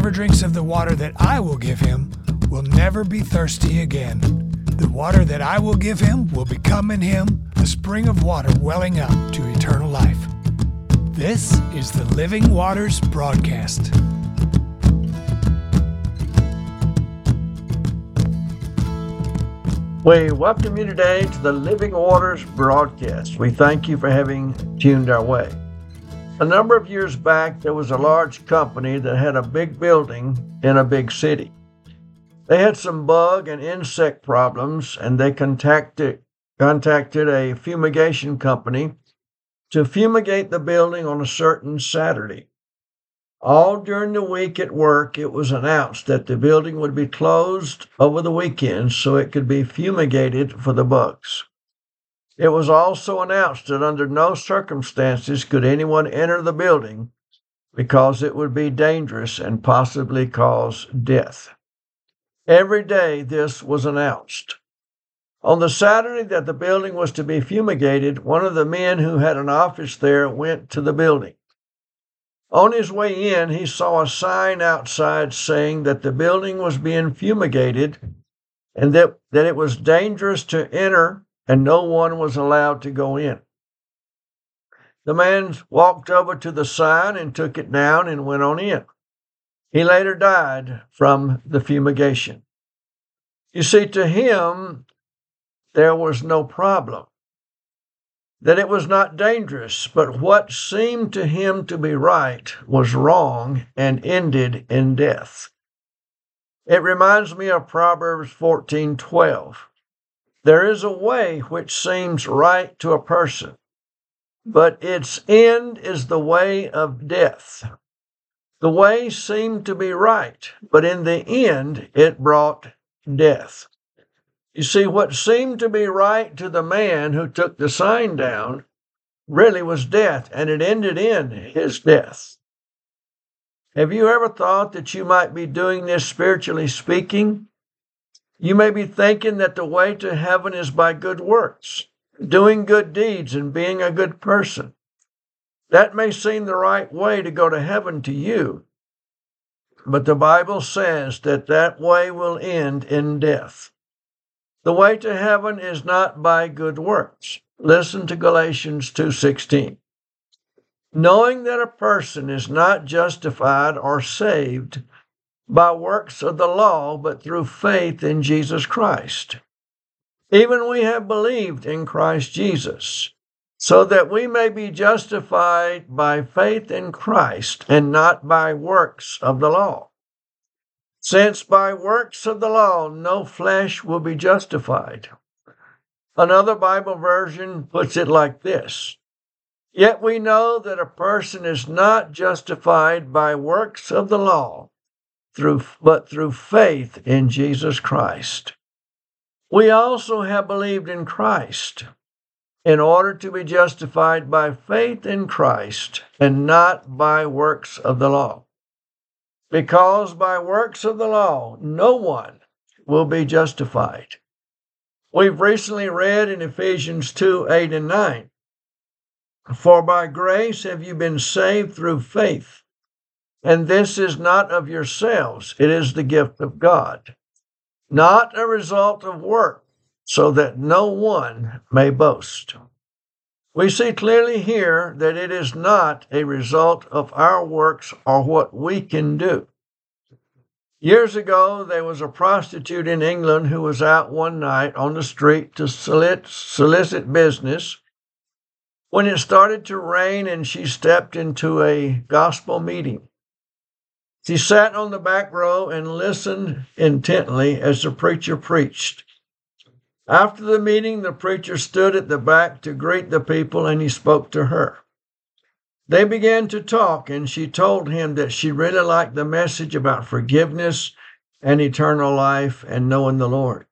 Whoever drinks of the water that I will give him will never be thirsty again. The water that I will give him will become in him a spring of water welling up to eternal life. This is the Living Waters Broadcast. We welcome you today to the Living Waters Broadcast. We thank you for having tuned our way. A number of years back, there was a large company that had a big building in a big city. They had some bug and insect problems, and they contacted a fumigation company to fumigate the building on a certain Saturday. All during the week at work, it was announced that the building would be closed over the weekend so it could be fumigated for the bugs. It was also announced that under no circumstances could anyone enter the building because it would be dangerous and possibly cause death. Every day this was announced. On the Saturday that the building was to be fumigated, one of the men who had an office there went to the building. On his way in, he saw a sign outside saying that the building was being fumigated and that it was dangerous to enter and no one was allowed to go in. The man walked over to the sign and took it down and went on in. He later died from the fumigation. You see, to him, there was no problem. That it was not dangerous, but what seemed to him to be right was wrong and ended in death. It reminds me of Proverbs 14:12. There is a way which seems right to a person, but its end is the way of death. The way seemed to be right, but in the end it brought death. You see, what seemed to be right to the man who took the sign down really was death, and it ended in his death. Have you ever thought that you might be doing this spiritually speaking? You may be thinking that the way to heaven is by good works, doing good deeds and being a good person. That may seem the right way to go to heaven to you, but the Bible says that that way will end in death. The way to heaven is not by good works. Listen to Galatians 2:16. Knowing that a person is not justified or saved by works of the law, but through faith in Jesus Christ. Even we have believed in Christ Jesus, so that we may be justified by faith in Christ and not by works of the law. Since by works of the law no flesh will be justified. Another Bible version puts it like this: Yet we know that a person is not justified by works of the law, but through faith in Jesus Christ. We also have believed in Christ in order to be justified by faith in Christ and not by works of the law. Because by works of the law, no one will be justified. We've recently read in Ephesians 2:8 and 9, For by grace have you been saved through faith, and this is not of yourselves, it is the gift of God, not a result of work, so that no one may boast. We see clearly here that it is not a result of our works or what we can do. Years ago, there was a prostitute in England who was out one night on the street to solicit business when it started to rain and she stepped into a gospel meeting. She sat on the back row and listened intently as the preacher preached. After the meeting, the preacher stood at the back to greet the people, and he spoke to her. They began to talk, and she told him that she really liked the message about forgiveness and eternal life and knowing the Lord.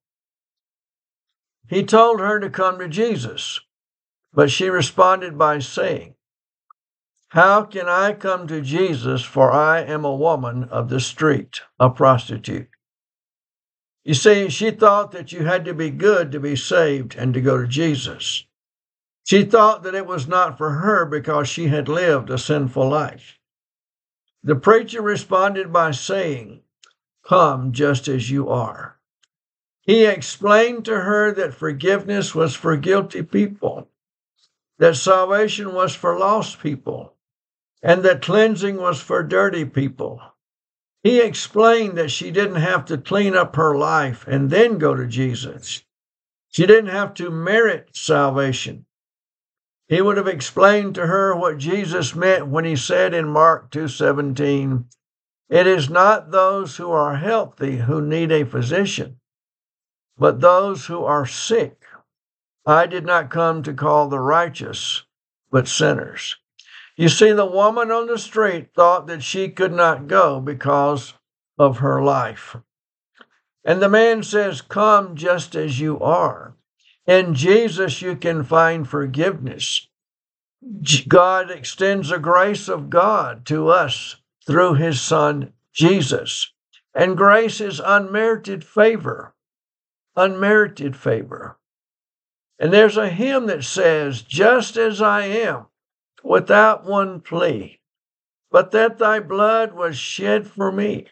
He told her to come to Jesus, but she responded by saying, How can I come to Jesus, for I am a woman of the street, a prostitute? You see, she thought that you had to be good to be saved and to go to Jesus. She thought that it was not for her because she had lived a sinful life. The preacher responded by saying, "Come just as you are." He explained to her that forgiveness was for guilty people, that salvation was for lost people, and that cleansing was for dirty people. He explained that she didn't have to clean up her life and then go to Jesus. She didn't have to merit salvation. He would have explained to her what Jesus meant when he said in Mark 2:17, "It is not those who are healthy who need a physician, but those who are sick. I did not come to call the righteous, but sinners." You see, the woman on the street thought that she could not go because of her life. And the man says, "Come just as you are." In Jesus, you can find forgiveness. God extends the grace of God to us through his Son, Jesus. And grace is unmerited favor. Unmerited favor. And there's a hymn that says, "Just as I am, without one plea, but that thy blood was shed for me,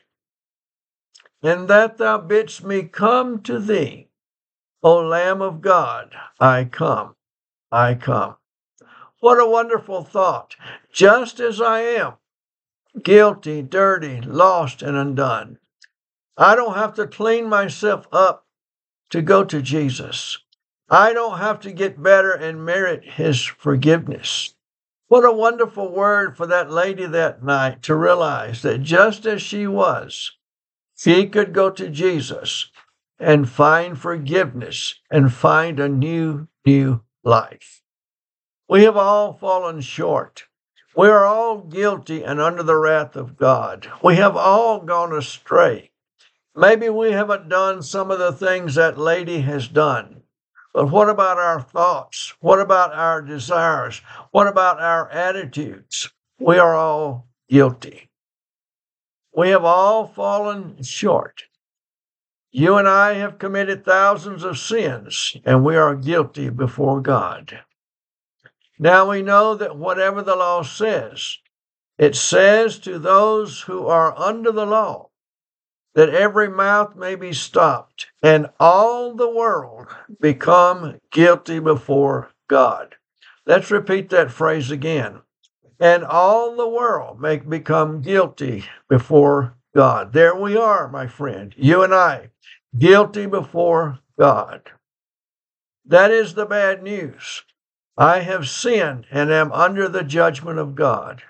and that thou bidst me come to thee. O Lamb of God, I come, I come." What a wonderful thought. Just as I am, guilty, dirty, lost, and undone. I don't have to clean myself up to go to Jesus. I don't have to get better and merit his forgiveness. What a wonderful word for that lady that night to realize that just as she was, she could go to Jesus and find forgiveness and find a new life. We have all fallen short. We are all guilty and under the wrath of God. We have all gone astray. Maybe we haven't done some of the things that lady has done. But what about our thoughts? What about our desires? What about our attitudes? We are all guilty. We have all fallen short. You and I have committed thousands of sins, and we are guilty before God. Now we know that whatever the law says, it says to those who are under the law, that every mouth may be stopped, and all the world become guilty before God. Let's repeat that phrase again. And all the world may become guilty before God. There we are, my friend, you and I, guilty before God. That is the bad news. I have sinned and am under the judgment of God.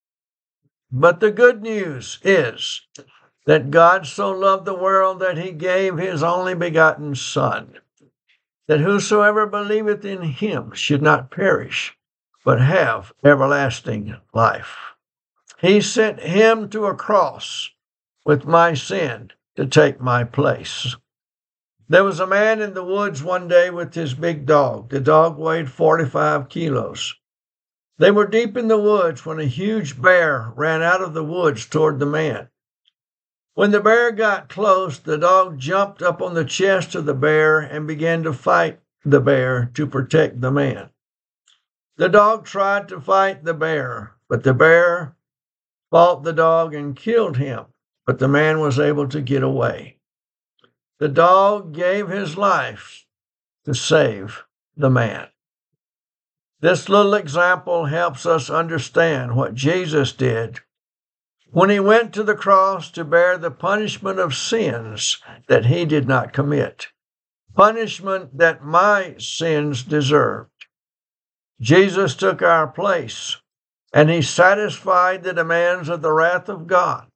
But the good news is that God so loved the world that he gave his only begotten Son, that whosoever believeth in him should not perish, but have everlasting life. He sent him to a cross with my sin to take my place. There was a man in the woods one day with his big dog. The dog weighed 45 kilos. They were deep in the woods when a huge bear ran out of the woods toward the man. When the bear got close, the dog jumped up on the chest of the bear and began to fight the bear to protect the man. The dog tried to fight the bear, but the bear fought the dog and killed him, but the man was able to get away. The dog gave his life to save the man. This little example helps us understand what Jesus did when he went to the cross to bear the punishment of sins that he did not commit, punishment that my sins deserved. Jesus took our place, and he satisfied the demands of the wrath of God.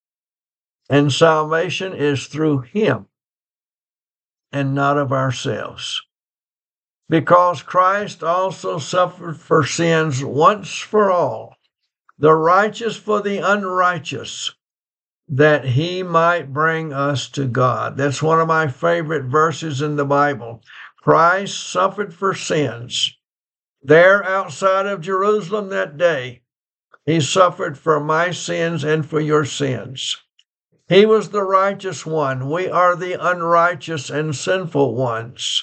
And salvation is through him and not of ourselves. Because Christ also suffered for sins once for all, the righteous for the unrighteous, that he might bring us to God. That's one of my favorite verses in the Bible. Christ suffered for sins. There outside of Jerusalem that day, he suffered for my sins and for your sins. He was the righteous one. We are the unrighteous and sinful ones,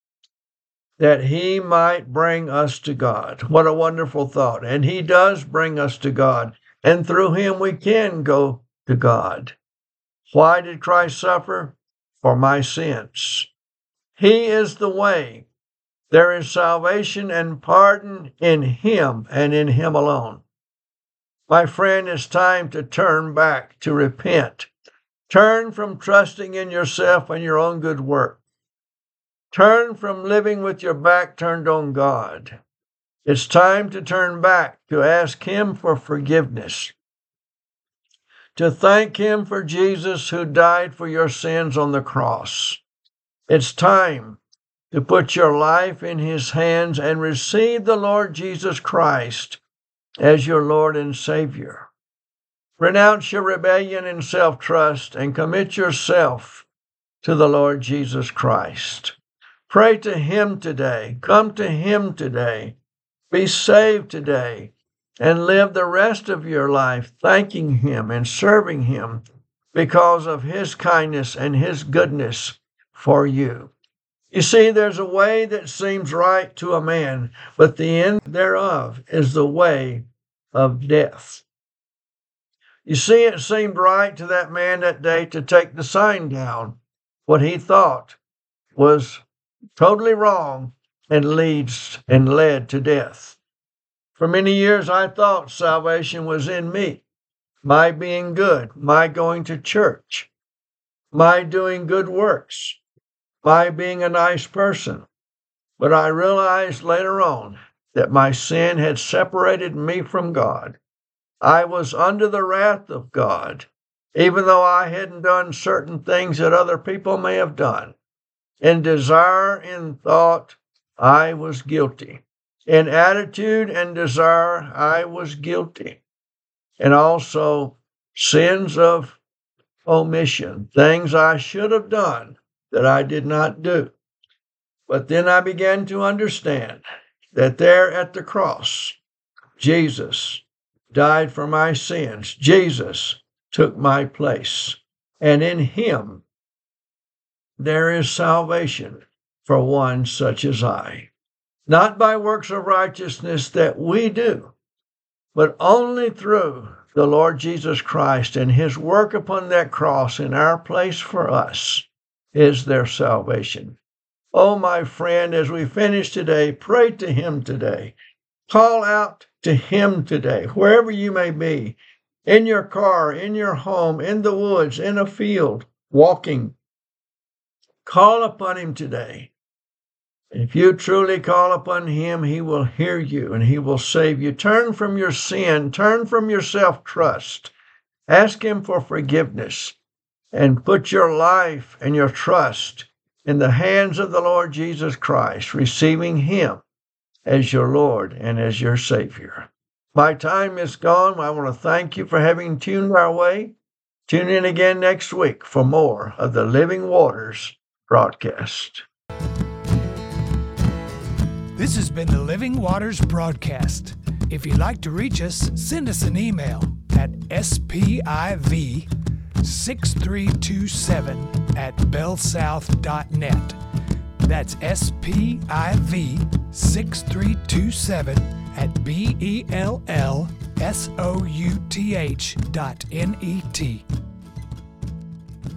that he might bring us to God. What a wonderful thought. And he does bring us to God. and through him we can go to God. Why did Christ suffer? For my sins. He is the way. There is salvation and pardon in him and in him alone. My friend, it's time to turn back, to repent. Turn from trusting in yourself and your own good work. Turn from living with your back turned on God. It's time to turn back, to ask him for forgiveness, to thank him for Jesus who died for your sins on the cross. It's time to put your life in his hands and receive the Lord Jesus Christ as your Lord and Savior. Renounce your rebellion and self-trust and commit yourself to the Lord Jesus Christ. Pray to him today. Come to him today. Be saved today and live the rest of your life thanking him and serving him because of his kindness and his goodness for you. You see, there's a way that seems right to a man, but the end thereof is the way of death. You see, it seemed right to that man that day to take the sign down, what he thought was totally wrong and led to death. For many years I thought salvation was in me, my being good, my going to church, my doing good works, my being a nice person. But I realized later on that my sin had separated me from God. I was under the wrath of God, even though I hadn't done certain things that other people may have done. In desire and thought, I was guilty. In attitude and desire, I was guilty. And also sins of omission, things I should have done that I did not do. But then I began to understand that there at the cross, Jesus died for my sins. Jesus took my place. And in him, there is salvation for one such as I. Not by works of righteousness that we do, but only through the Lord Jesus Christ and his work upon that cross in our place for us is their salvation. Oh, my friend, as we finish today, pray to him today. Call out to him today, wherever you may be, in your car, in your home, in the woods, in a field, walking. Call upon him today. If you truly call upon him, he will hear you and he will save you. Turn from your sin, turn from your self-trust. Ask him for forgiveness and put your life and your trust in the hands of the Lord Jesus Christ, receiving him as your Lord and as your Savior. My time is gone. I want to thank you for having tuned our way. Tune in again next week for more of the Living Waters broadcast. This has been the Living Waters broadcast. If you'd like to reach us, send us an email at spiv6327@bellsouth.net. That's spiv6327@bellsouth.net.